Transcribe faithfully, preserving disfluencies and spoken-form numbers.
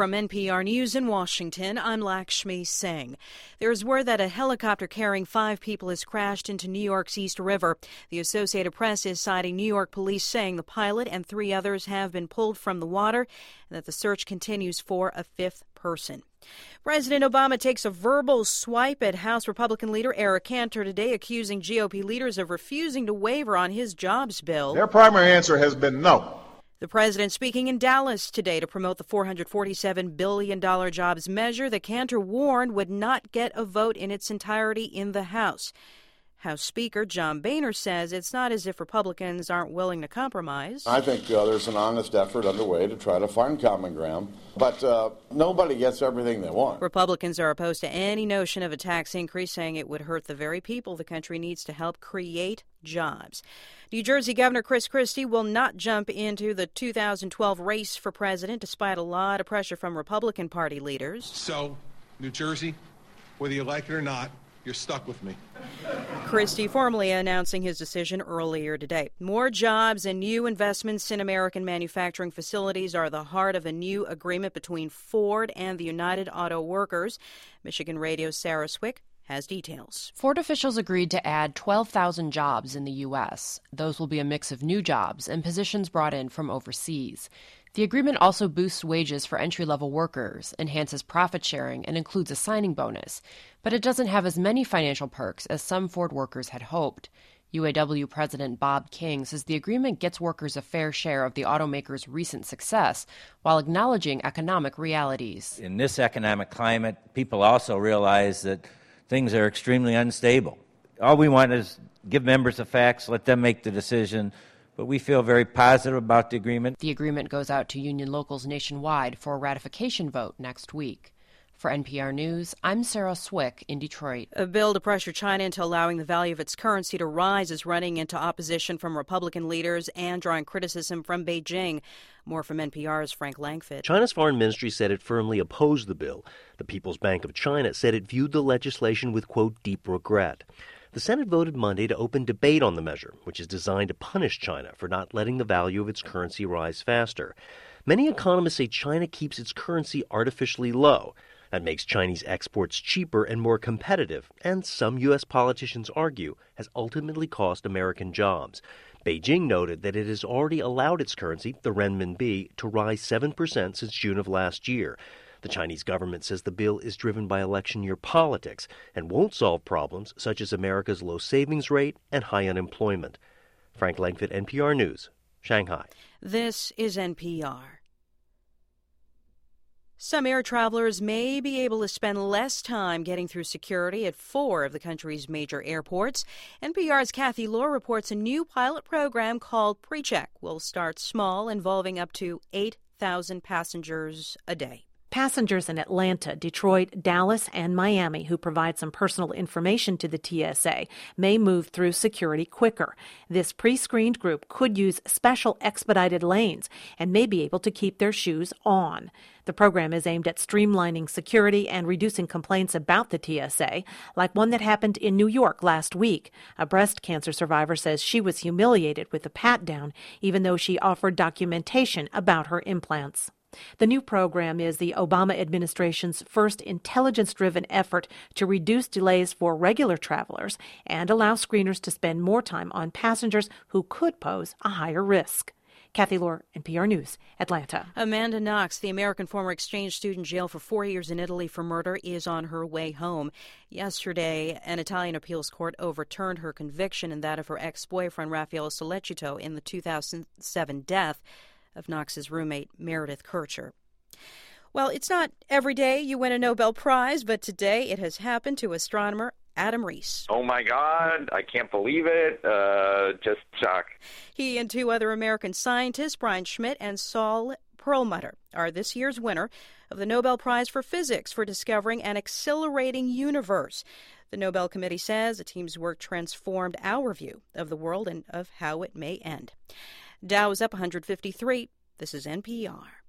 From N P R News in Washington, I'm Lakshmi Singh. There's word that a helicopter carrying five people has crashed into New York's East River. The Associated Press is citing New York police saying the pilot and three others have been pulled from the water and that the search continues for a fifth person. President Obama takes a verbal swipe at House Republican leader Eric Cantor today, accusing G O P leaders of refusing to waver on his jobs bill. Their primary answer has been no. The president speaking in Dallas today to promote the four hundred forty-seven billion dollars jobs measure that Cantor warned would not get a vote in its entirety in the House. House Speaker John Boehner says it's not as if Republicans aren't willing to compromise. I think uh, there's an honest effort underway to try to find common ground, but uh, nobody gets everything they want. Republicans are opposed to any notion of a tax increase, saying it would hurt the very people the country needs to help create jobs. New Jersey Governor Chris Christie will not jump into the two thousand twelve race for president, despite a lot of pressure from Republican Party leaders. So, New Jersey, whether you like it or not, you're stuck with me. Christie formally announcing his decision earlier today. More jobs and new investments in American manufacturing facilities are the heart of a new agreement between Ford and the United Auto Workers. Michigan Radio's Sarah Swick has details. Ford officials agreed to add twelve thousand jobs in the U S. Those will be a mix of new jobs and positions brought in from overseas. The agreement also boosts wages for entry-level workers, enhances profit sharing, and includes a signing bonus. But it doesn't have as many financial perks as some Ford workers had hoped. U A W President Bob King says the agreement gets workers a fair share of the automaker's recent success while acknowledging economic realities. In this economic climate, people also realize that things are extremely unstable. All we want is give members the facts, let them make the decision. But we feel very positive about the agreement. The agreement goes out to union locals nationwide for a ratification vote next week. For N P R News, I'm Sarah Swick in Detroit. A bill to pressure China into allowing the value of its currency to rise is running into opposition from Republican leaders and drawing criticism from Beijing. More from N P R's Frank Langfitt. China's foreign ministry said it firmly opposed the bill. The People's Bank of China said it viewed the legislation with, quote, deep regret. The Senate voted Monday to open debate on the measure, which is designed to punish China for not letting the value of its currency rise faster. Many economists say China keeps its currency artificially low. That makes Chinese exports cheaper and more competitive, and some U S politicians argue has ultimately cost American jobs. Beijing noted that it has already allowed its currency, the renminbi, to rise seven percent since June of last year. The Chinese government says the bill is driven by election year politics and won't solve problems such as America's low savings rate and high unemployment. Frank Langfitt, N P R News, Shanghai. This is N P R. Some air travelers may be able to spend less time getting through security at four of the country's major airports. N P R's Kathy Lohr reports a new pilot program called PreCheck will start small, involving up to eight thousand passengers a day. Passengers in Atlanta, Detroit, Dallas, and Miami who provide some personal information to the T S A may move through security quicker. This pre-screened group could use special expedited lanes and may be able to keep their shoes on. The program is aimed at streamlining security and reducing complaints about the T S A, like one that happened in New York last week. A breast cancer survivor says she was humiliated with a pat-down, even though she offered documentation about her implants. The new program is the Obama administration's first intelligence-driven effort to reduce delays for regular travelers and allow screeners to spend more time on passengers who could pose a higher risk. Kathy Lohr, N P R News, Atlanta. Amanda Knox, the American former exchange student jailed for four years in Italy for murder, is on her way home. Yesterday, an Italian appeals court overturned her conviction and that of her ex-boyfriend, Raffaele Sollecito, in the two thousand seven death of Knox's roommate, Meredith Kircher. Well, it's not every day you win a Nobel Prize, but today it has happened to astronomer Adam Rees. Oh, my God. I can't believe it. Uh, just shock. He and two other American scientists, Brian Schmidt and Saul Perlmutter, are this year's winner of the Nobel Prize for Physics for discovering an accelerating universe. The Nobel Committee says the team's work transformed our view of the world and of how it may end. Dow is up one hundred fifty-three. This is N P R.